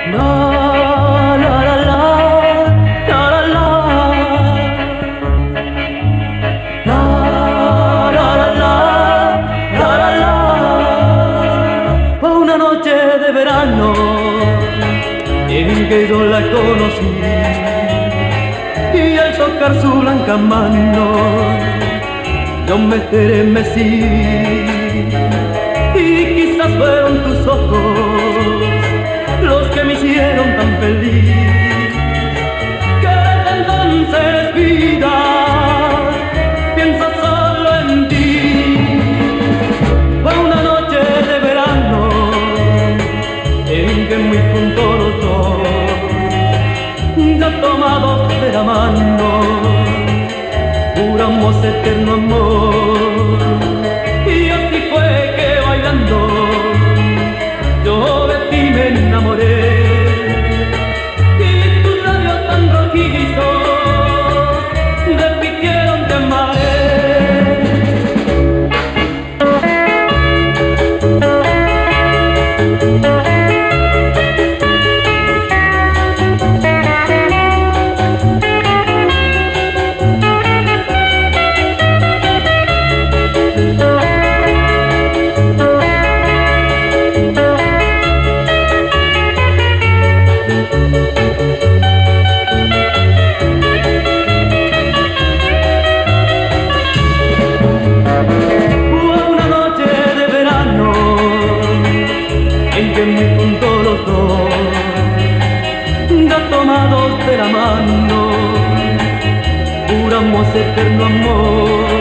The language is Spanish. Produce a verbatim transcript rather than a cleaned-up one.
La la la la, la la la, la la la la, la la la. Fue una noche de verano en que yo la conocí y al tocar su blanca mano yo me estremecí y quizás fueron tus ojos los que me hicieron tan feliz que desde entonces vida pienso solo en ti. Fue una noche de verano en que muy juntos los dos ya tomados de la mano juramos eterno amor y así fue que bailando yo de ti me enamoré y tus labios tan rojizos repitieron te amaré. Tomados de la mano, juramos eterno amor.